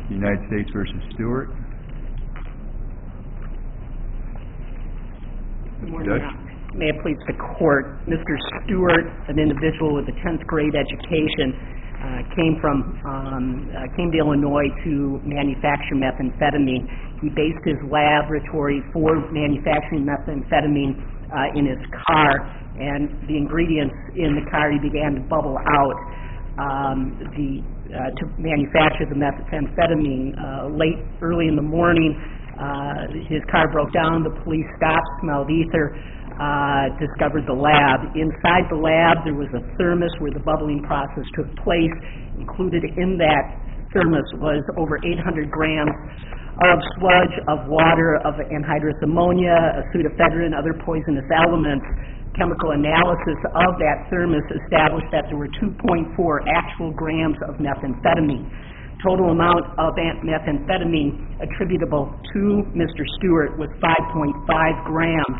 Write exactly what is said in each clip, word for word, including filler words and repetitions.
United States versus Stewart. Good morning. Judge. May it please the court, Mister Stewart, an individual with a tenth grade education, uh, came from um, uh, came to Illinois to manufacture methamphetamine. He based his laboratory for manufacturing methamphetamine uh, in his car, and the ingredients in the car he began to bubble out. Um, the uh, to manufacture the methamphetamine uh, late, early in the morning. Uh, his car broke down. The police stopped, smelled ether, uh, discovered the lab. Inside the lab, there was a thermos where the bubbling process took place. Included in that thermos was over eight hundred grams of sludge, of water, of anhydrous ammonia, pseudoephedrine, other poisonous elements. Chemical analysis of that thermos established that there were two point four actual grams of methamphetamine. Total amount of methamphetamine attributable to Mister Stewart was five point five grams.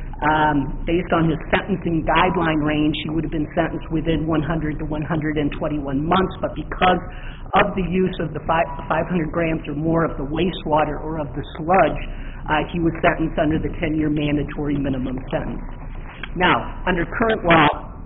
Um, based on his sentencing guideline range, he would have been sentenced within one hundred to one hundred twenty-one months, but because of the use of the five, five hundred grams or more of the wastewater or of the sludge, uh, he was sentenced under the ten-year mandatory minimum sentence. Now, under current law,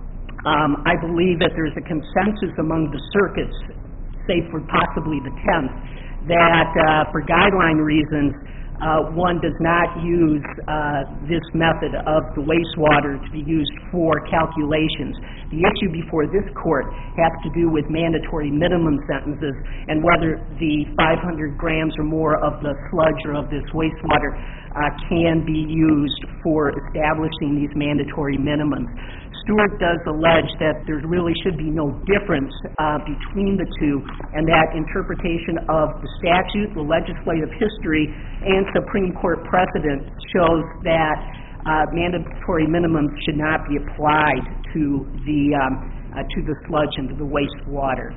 um, I believe that there's a consensus among the circuits, save for possibly the tenth, that uh, for guideline reasons, uh, one does not use uh, this method of the wastewater to be used for calculations. The issue before this court has to do with mandatory minimum sentences and whether the five hundred grams or more of the sludge or of this wastewater uh, can be used for establishing these mandatory minimums. Stewart does allege that there really should be no difference uh, between the two, and that interpretation of the statute, the legislative history, and Supreme Court precedent shows that uh, mandatory minimums should not be applied to the um, uh, to the sludge and to the wastewater.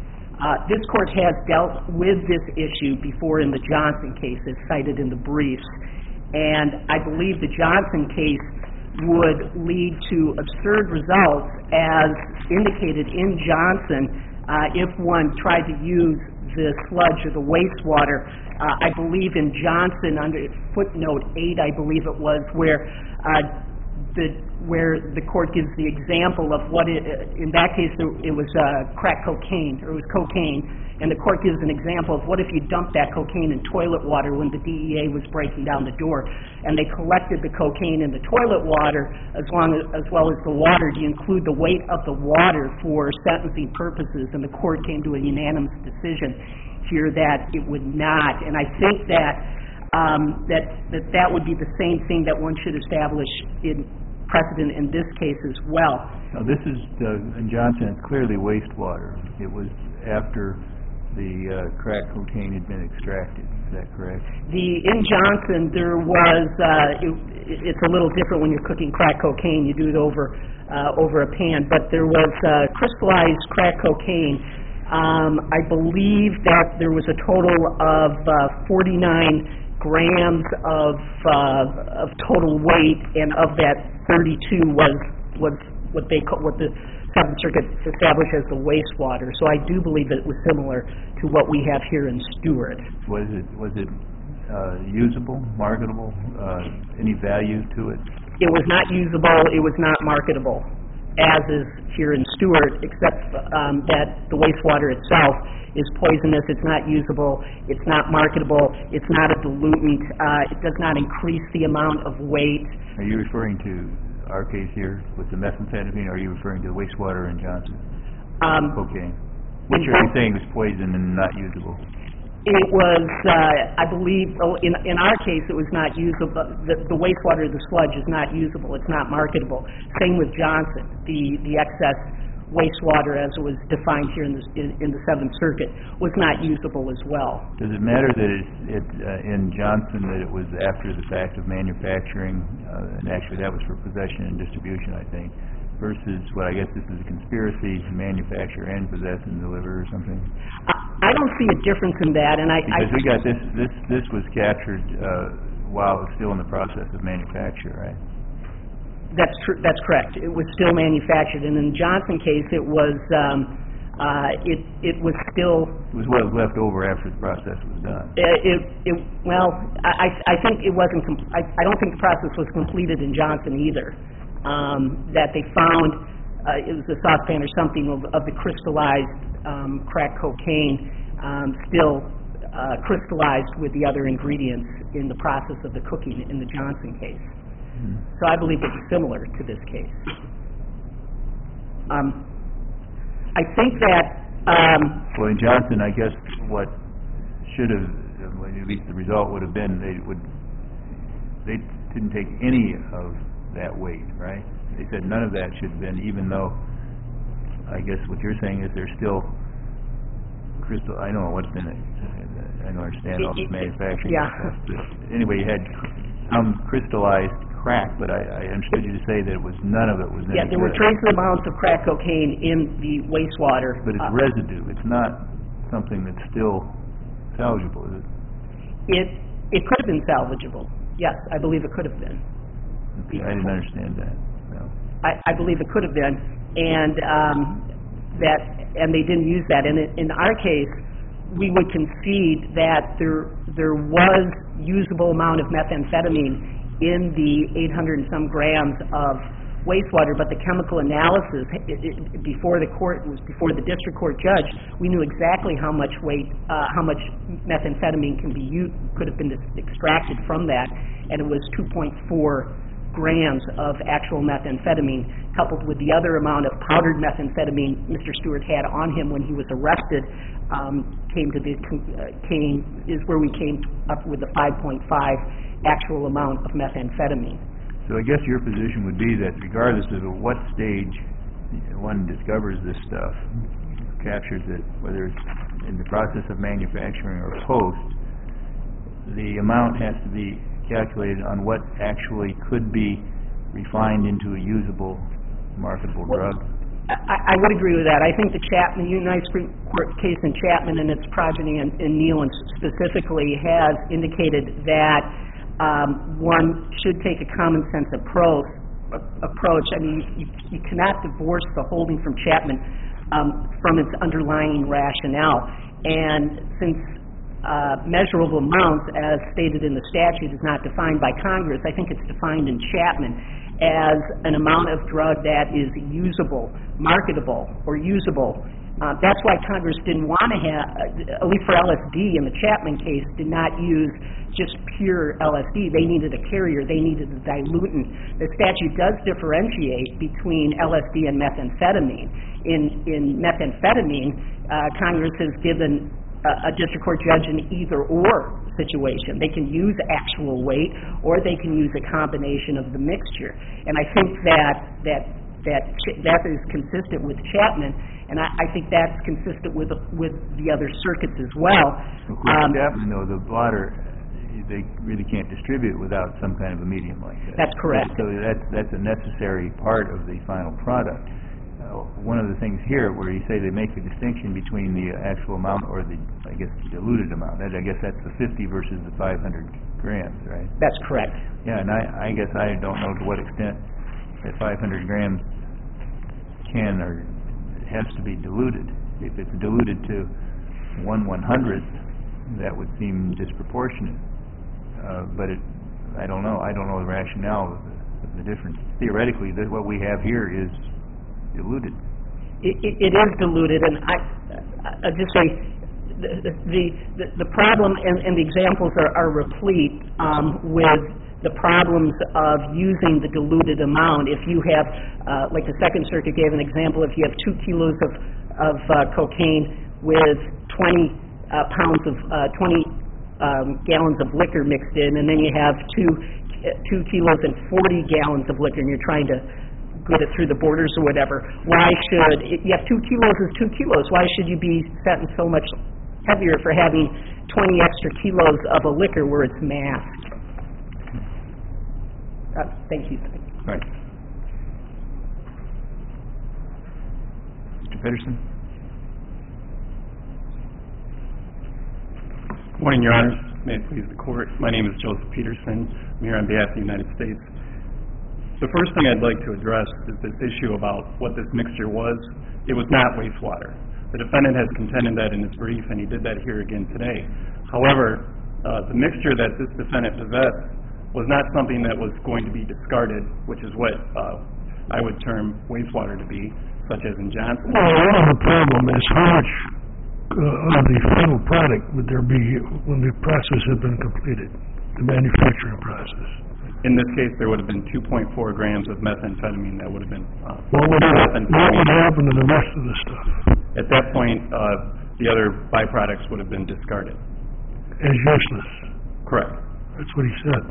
Uh, this court has dealt with this issue before in the Johnson case, as cited in the briefs, and I believe the Johnson case would lead to absurd results as indicated in Johnson uh, if one tried to use the sludge or the wastewater. Uh, I believe in Johnson, under footnote eight, I believe it was, where uh, the where the court gives the example of what it, in that case it was uh, crack cocaine, or it was cocaine, and the court gives an example of what if you dumped that cocaine in toilet water when the D E A was breaking down the door, and they collected the cocaine in the toilet water as, long as, as well as the water. Do you include the weight of the water for sentencing purposes? And the court came to a unanimous decision here that it would not. And I think that um, that, that that would be the same thing that one should establish in precedent in this case as well. Now this is, uh, in Johnson, it's clearly wastewater. It was after the uh, crack cocaine had been extracted. Is that correct? The in Johnson there was uh, it, it's a little different when you're cooking crack cocaine. You do it over uh, over a pan, but there was uh, crystallized crack cocaine. Um, I believe that there was a total of uh, forty-nine grams of uh, of total weight, and of that, thirty-two was was what they call, what the Seventh Circuit established as the wastewater. So I do believe that it was similar to what we have here in Stewart. Was it was it uh, usable, marketable? Uh, any value to it? It was not usable. It was not marketable, as is here in Stewart, except um, that the wastewater itself is poisonous. It's not usable. It's not marketable. It's not a diluent. Uh, it does not increase the amount of weight. Are you referring to our case here with the methamphetamine, or are you referring to the wastewater in Johnson? Um, Cocaine. Which are you saying was poison and not usable? It was, uh, I believe, oh, in in our case, it was not usable. The, the wastewater, the sludge, is not usable. It's not marketable. Same with Johnson. The the excess wastewater, as it was defined here in the in, in the Seventh Circuit, was not usable as well. Does it matter that it, it uh, in Johnson that it was after the fact of manufacturing, uh, and actually that was for possession and distribution, I think, versus what I guess this is a conspiracy to manufacture and possess and deliver or something? I, I don't see a difference in that, and I because I, we got this this this was captured uh, while it was still in the process of manufacture, right? That's true. That's correct. It was still manufactured, and in the Johnson case, it was um, uh, it it was still It was what was left over after the process was done. it, it, it well, I, I think it wasn't. Com- I, I don't think the process was completed in Johnson either. Um, that they found uh, it was a saucepan or something of, of the crystallized um, crack cocaine um, still uh, crystallized with the other ingredients in the process of the cooking in the Johnson case. Mm-hmm. So I believe it's similar to this case. Um, I think that. Um, well, in Johnson, I guess what should have, at least the result would have been, they would, they didn't take any of that weight, right? They said none of that should have been, even though, I guess what you're saying is there's still crystal, I don't know what's in it, I don't understand all this manufacturing yeah. stuff, but anyway, you had some crystallized crack, but I, I understood you to say that it was, none of it was any Yeah, there were good. trace amounts of crack cocaine in the wastewater. But it's uh, residue, it's not something that's still salvageable, is it? It, it could have been salvageable, yes, I believe it could have been. Okay, I didn't understand that, no. I, I believe it could have been, and um, that, and they didn't use that. And in our case, we would concede that there there was usable amount of methamphetamine in the eight hundred and some grams of wastewater, but the chemical analysis it, it, before the court was before the district court judge, we knew exactly how much weight, uh, how much methamphetamine can be used, could have been extracted from that, and it was two point four grams of actual methamphetamine, coupled with the other amount of powdered methamphetamine Mister Stewart had on him when he was arrested, um, came to the uh, came is where we came up with the five point five actual amount of methamphetamine. So I guess your position would be that regardless of at what stage one discovers this stuff, captures it, whether it's in the process of manufacturing or post, the amount has to be calculated on what actually could be refined into a usable, marketable well, drug? I, I would agree with that. I think the Chapman, the United Supreme Court case in Chapman and its progeny in, in Nealon specifically has indicated that um, one should take a common sense approach. approach. I mean, you, you cannot divorce the holding from Chapman um, from its underlying rationale. And since uh, measurable amounts, as stated in the statute, is not defined by Congress, I think it's defined in Chapman as an amount of drug that is usable, marketable, or usable. Uh, that's why Congress didn't want to have, uh, at least for L S D in the Chapman case, did not use just pure L S D. They needed a carrier. They needed a diluent. The statute does differentiate between L S D and methamphetamine. In, in methamphetamine, uh, Congress has given a, a district court judge an either-or situation. They can use actual weight, or they can use a combination of the mixture. And I think that that that that is consistent with Chapman, and I, I think that's consistent with with the other circuits as well. Of course, um, Chapman, though, the blotter, they really can't distribute without some kind of a medium like that. That's correct. So that's that's a necessary part of the final product. Uh, one of the things here where you say they make the distinction between the actual amount or the, I guess, diluted amount. That, I guess that's the fifty versus the five hundred grams, right? That's correct. Yeah, and I, I guess I don't know to what extent that five hundred grams can or has to be diluted. If it's diluted to one one hundredth, that would seem disproportionate. Uh, but it, I don't know. I don't know the rationale of the, of the difference. Theoretically, the, what we have here is diluted. It, it, it is diluted, and I, I just say the the, the, the problem and, and the examples are, are replete um, with the problems of using the diluted amount. If you have, uh, like the Second Circuit gave an example, if you have two kilos of, of uh, cocaine with twenty uh, pounds of, uh, twenty um, gallons of liquor mixed in, and then you have two, uh, two kilos and forty gallons of liquor, and you're trying to get it through the borders or whatever, why should, you have two kilos is two kilos, why should you be sentenced so much heavier for having twenty extra kilos of a liquor where it's masked? Uh, thank you. All right. Mister Peterson? Good morning, Your Honors. May it please the Court. My name is Joseph Peterson. I'm here on behalf of the United States. The first thing I'd like to address is this issue about what this mixture was. It was not wastewater. The defendant has contended that in his brief, and he did that here again today. However, uh, the mixture that this defendant possessed was not something that was going to be discarded, which is what uh, I would term wastewater to be, such as in Johnson. Well, one of the problem is how much uh, of the final product would there be when the process had been completed, the manufacturing process? In this case, there would have been two point four grams of methamphetamine that would have been uh, What would, happen, what would happen to the rest of the stuff? At that point, uh, the other byproducts would have been discarded. As useless. Correct. That's what he said.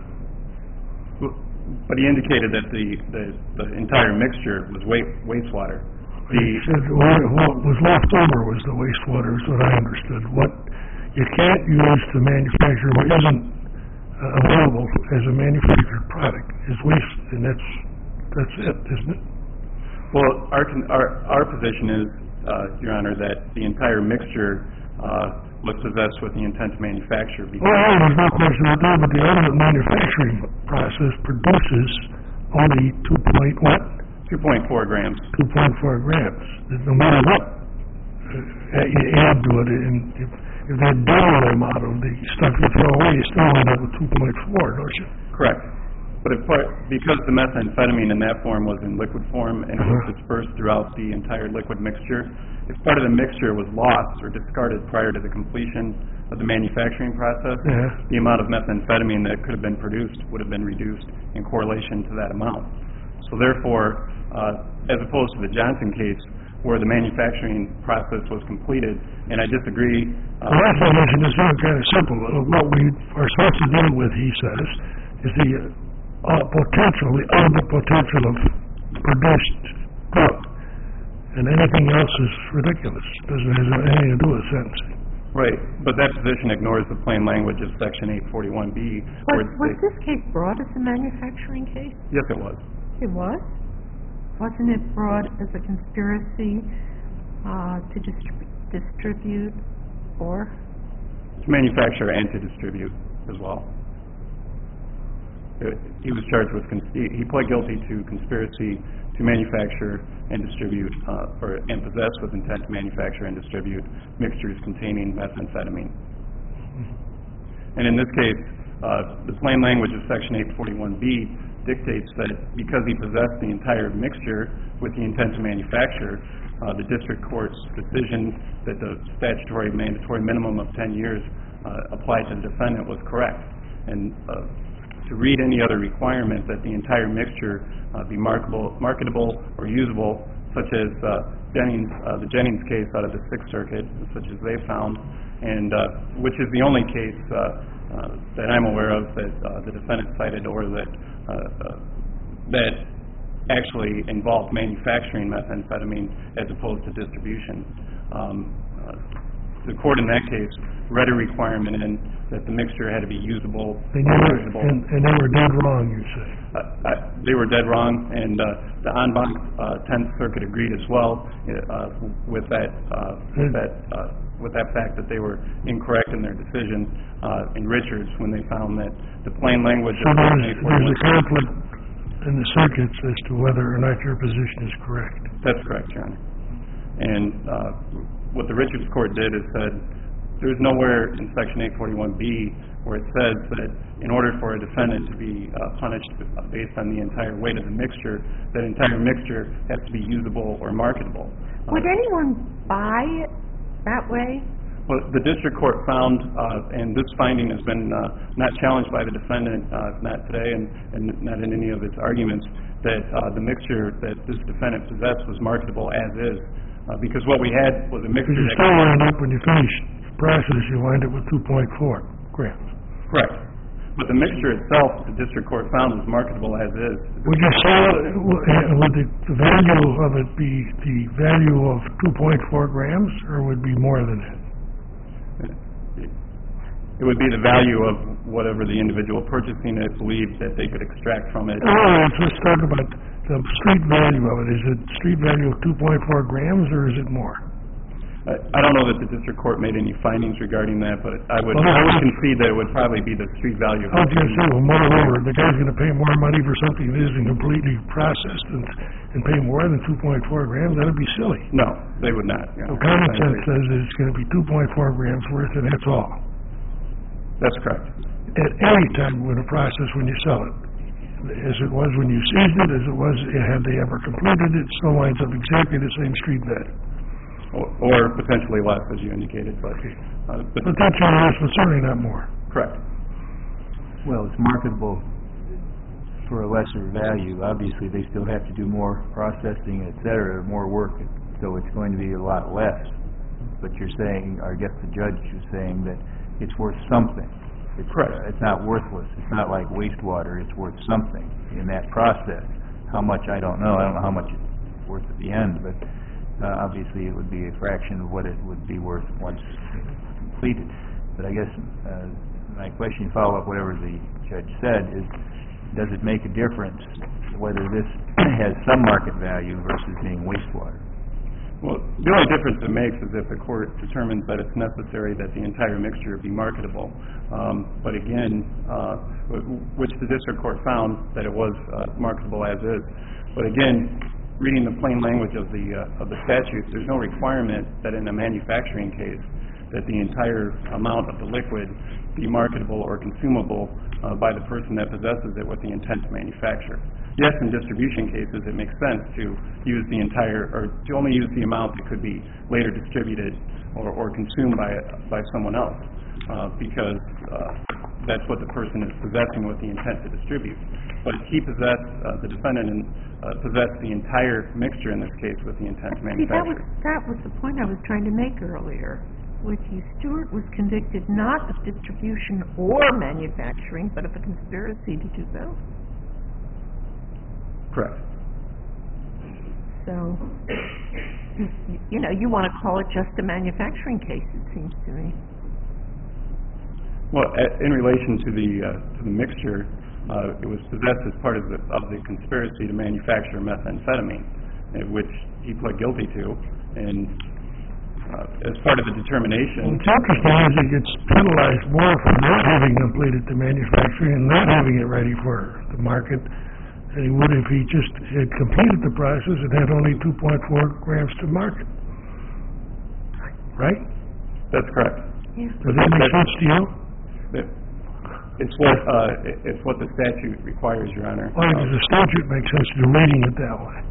But he indicated that the, the, the entire mixture was wa wastewater. The He said what, what was left over was the wastewater, is what I understood. What you can't use to manufacture what isn't uh, available as a manufactured product is waste, and that's that's it, isn't it? Well, our con our, our position is, uh, Your Honor, that the entire mixture uh, was possessed with the intent to manufacture. Well, there's no question about that, but the ultimate manufacturing process produces only two point what? two point four grams. two point four grams. No matter what uh, you add to it, and if, if they double the amount of the stuff you throw away, you still end up with two point four, don't you? Correct. But if part, because the methamphetamine in that form was in liquid form and it was Uh-huh. dispersed throughout the entire liquid mixture, if part of the mixture was lost or discarded prior to the completion of the manufacturing process, Yeah. the amount of methamphetamine that could have been produced would have been reduced in correlation to that amount. So therefore, uh, as opposed to the Johnson case, where the manufacturing process was completed, and I disagree. Uh, Well, that definition is not kind of simple. Uh, What we are supposed to deal with, he says, is the uh, potential, the ultimate potential of produced drug. And anything else is ridiculous. Doesn't have anything to do with sentencing. Right, but that position ignores the plain language of Section eight forty-one B. Was, was this case brought as a manufacturing case? Yes, it was. It was? Wasn't it brought as a conspiracy uh, to distrib- distribute or? To manufacture and to distribute as well. Uh, He was charged with, cons- he he pled guilty to conspiracy to manufacture and distribute, uh, or and possess with intent to manufacture and distribute mixtures containing methamphetamine. And in this case, uh, the plain language of Section eight forty-one B dictates that because he possessed the entire mixture with the intent to manufacture, uh, the district court's decision that the statutory mandatory minimum of ten years uh, applied to the defendant was correct. And uh, to read any other requirement that the entire mixture uh, be marketable, marketable or usable, such as uh, Jennings, uh, the Jennings case out of the Sixth Circuit, such as they found, and uh, which is the only case uh, uh, that I'm aware of that uh, the defendant cited or that uh, uh, that actually involved manufacturing methamphetamine as opposed to distribution. Um, uh, the court in that case read a requirement in that the mixture had to be usable, And, you were, usable. and, and they were dead wrong, you say. Uh, uh, they were dead wrong, and uh, the en banc uh, Tenth Circuit agreed as well uh, with that uh, with that uh, with that fact that they were incorrect in their decision uh, in Richards when they found that the plain language So of there's, Section there's a eight forty-one. conflict in the circuits as to whether or not your position is correct. That's correct, Your Honor. And uh, what the Richards court did is said there's nowhere in Section eight forty-one B where it says that in order for a defendant to be uh, punished based on the entire weight of the mixture, that entire mixture has to be usable or marketable. Uh, Would anyone buy it that way? Well, the district court found, uh, and this finding has been uh, not challenged by the defendant, uh, not today and, and not in any of its arguments, that uh, the mixture that this defendant possessed was marketable as is. Uh, because what we had was a mixture Because you that... still wind up, when you finish the process, you wind up with two point four grams. Correct. But the mixture itself, the district court found was marketable as is. Would you sell it, would the the value of it be the value of two point four grams, or would it be more than that? It would be the value of whatever the individual purchasing it believed that they could extract from it. All right, let's talk about the street value of it. Is it street value of two point four grams, or is it more? I I don't know that the district court made any findings regarding that, but I would, Well, I would no, concede that it would probably be the street value. of I was the gonna say, well, moreover, the guy's gonna pay more money for something that isn't completely processed and, and pay more than two point four grams, that'd be silly. No, they would not, yeah. So common I sense agree. says that it's gonna be two point four grams worth, and that's all. That's correct. At any time with a process when you sell it, as it was when you seized it, as it was, had they ever completed it, still winds up exactly the same street value. Or, or potentially less, as you indicated, but, uh, but, But that's all less, but certainly not more. correct. Well, it's marketable for a lesser value. Obviously, they still have to do more processing, et cetera, more work, so it's going to be a lot less. But you're saying, or I guess the judge is saying that it's worth something. It's, Correct. uh, It's not worthless. It's not like wastewater. It's worth something in that process. How much, I don't know. I don't know how much it's worth at the end, but uh, obviously it would be a fraction of what it would be worth once completed. But I guess uh, my question, follow up whatever the judge said, is does it make a difference whether this has some market value versus being wastewater? Well, the only difference it makes is if the court determines that it's necessary that the entire mixture be marketable. Um, but again, uh, w- which the district court found that it was uh, marketable as is. But again, reading the plain language of the uh, of the statutes, there's no requirement that in a manufacturing case that the entire amount of the liquid be marketable or consumable uh, by the person that possesses it with the intent to manufacture. Yes, in distribution cases, it makes sense to use the entire, or to only use the amount that could be later distributed or, or consumed by by someone else, uh, because uh, that's what the person is possessing with the intent to distribute. But he possessed, uh, the defendant and, uh, possessed the entire mixture in this case with the intent to See, that was, manufacture. that was the point I was trying to make earlier, which is Stewart was convicted not of distribution or manufacturing, but of a conspiracy to do both. Correct. So, you, you know, you want to call it just a manufacturing case, it seems to me. Well, a- in relation to the, uh, to the mixture, uh, it was possessed as part of the, of the conspiracy to manufacture methamphetamine, uh, which he pled guilty to, and, uh, as part of the determination. What's interesting is he gets penalized more for not having completed the manufacturing and not having it ready for the market than he would if he just had completed the process and had only two point four grams to market. Right? That's correct. Yeah. Does that make sense to you? It- It's what, uh, it- it's what the statute requires, Your Honor. Why does the statute make sense to reading it that way?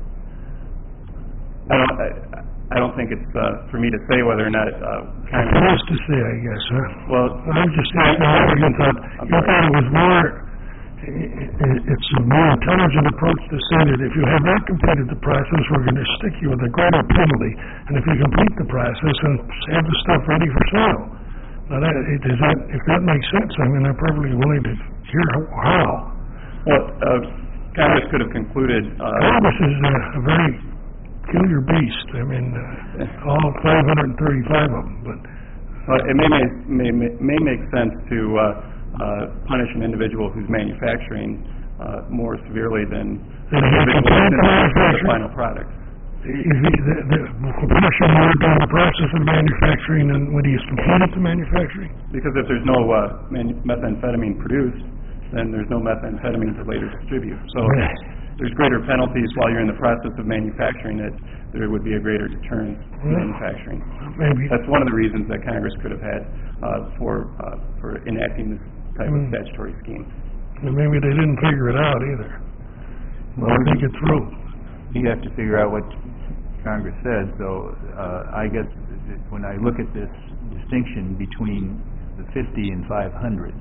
I don't, I, I don't think it's, uh, for me to say whether or not, uh, It's kind supposed to say, I guess, huh? well, I'm just asking, you thought, I'm you sorry. thought it was more, i- i- it's a more intelligent approach to say that if you have not completed the process, we're gonna stick you with a greater penalty, and if you complete the process, then have the stuff ready for sale. Now, that, it- does that, if that makes sense, I mean, I'm perfectly willing to hear how. well, uh, Congress could have concluded, uh, Cannabis is a, a very peculiar beast, I mean, uh, all five hundred and thirty-five of them, but well, it may, may, may, may make sense to, uh, uh, punish an individual who's manufacturing, uh, more severely than Then an he individual completed who's the in the manufacturing? final product. If he, the, the, compression more during the process of manufacturing than when he's completed the manufacturing? Because if there's no, uh, manu- methamphetamine produced, then there's no methamphetamine to later distribute. So Right. there's greater penalties while you're in the process of manufacturing it, there would be a greater deterrent to Well, manufacturing. Maybe. That's one of the reasons that Congress could have had, uh, for, uh, for enacting this type of Mm. statutory scheme. And maybe they didn't figure it out either. Well, I think it through. You have to figure out what Congress said, so uh, I guess that when I look at this distinction between the fifty and five hundred,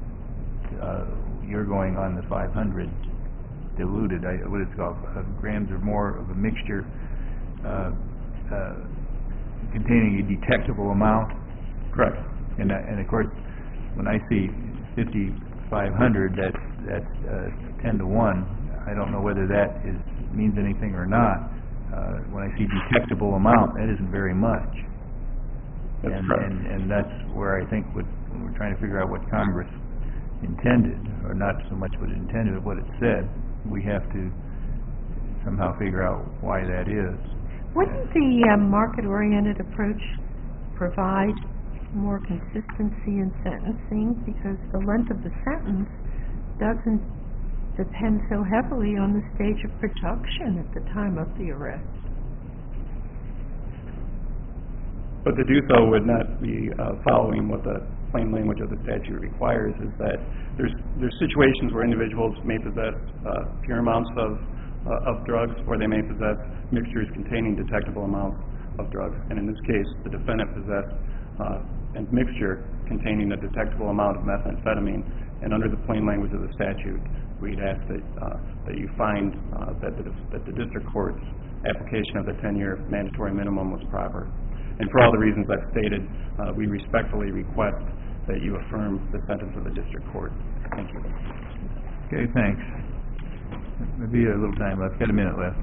uh, you're going on the five hundred diluted, I, what it's called, uh, grams or more of a mixture uh, uh, containing a detectable amount. Correct. And, I- and of course, when I see fifty-five hundred, that's, that's uh, ten to one. I don't know whether that is, means anything or not. Uh, when I see detectable amount, that isn't very much. That's And, correct. and, and that's where I think what, when we're trying to figure out what Congress intended, or not so much what it intended, but what it said, we have to somehow figure out why that is. Wouldn't the uh, market-oriented approach provide more consistency in sentencing, because the length of the sentence doesn't depend so heavily on the stage of production at the time of the arrest? But to do so would not be uh, following what the plain language of the statute requires, is that there's there's situations where individuals may possess uh, pure amounts of uh, of drugs, or they may possess mixtures containing detectable amounts of drugs. And in this case, the defendant possessed uh, a mixture containing a detectable amount of methamphetamine. And under the plain language of the statute, we'd ask that uh, that you find uh, that the that the district court's application of the ten-year mandatory minimum was proper. And for all the reasons I've stated, uh, we respectfully request that you affirm the sentence of the district court. Thank you. Okay, thanks. Maybe a little time left. Got a minute left.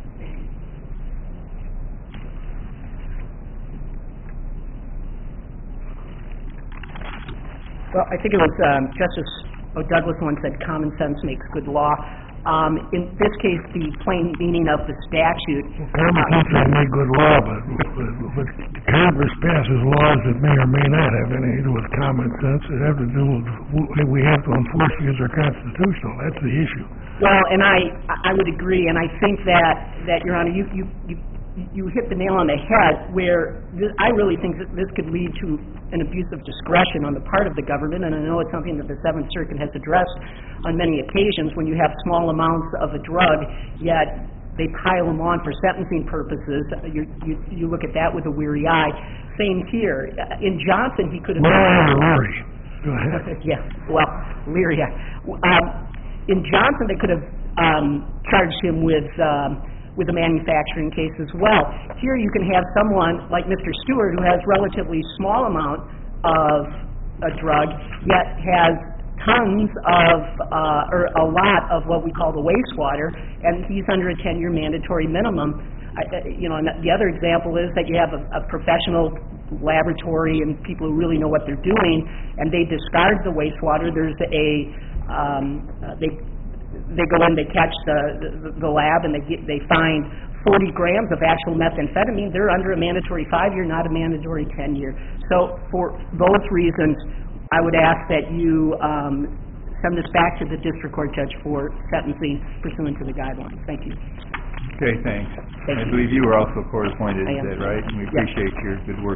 Well, I think it was um, Justice O'Douglas once said, "Common sense makes good law." Um, in this case, the plain meaning of the statute. Common sense may make good law, but, but, but Congress passes laws that may or may not have anything to do with common sense. It have to do with, we have to enforce because they're constitutional. That's the issue. Well, and I, I would agree, and I think that, that Your Honor, you, you, you, you hit the nail on the head, where this, I really think that this could lead to an abuse of discretion on the part of the government, and I know it's something that the Seventh Circuit has addressed on many occasions when you have small amounts of a drug, yet they pile them on for sentencing purposes. You, you, you look at that with a weary eye. Same here. In Johnson, he could have... Well, Leary. Go ahead. Yeah, well, Leary. Um, in Johnson, they could have um, charged him with... Um, with a manufacturing case as well. Here you can have someone like Mister Stewart who has relatively small amount of a drug, yet has tons of, uh, or a lot of what we call the wastewater, and he's under a ten-year mandatory minimum. I, you know, and the other example is that you have a, a professional laboratory and people who really know what they're doing, and they discard the wastewater. There's a, um, uh, they They go in, they catch the, the, the lab, and they get, they find forty grams of actual methamphetamine. They're under a mandatory five-year, not a mandatory ten-year. So for those reasons, I would ask that you um, send this back to the district court judge for sentencing pursuant to the guidelines. Thank you. Okay, thanks. Thank I you. believe you were also court appointed, I is am. that right? And we Yes. appreciate your good work.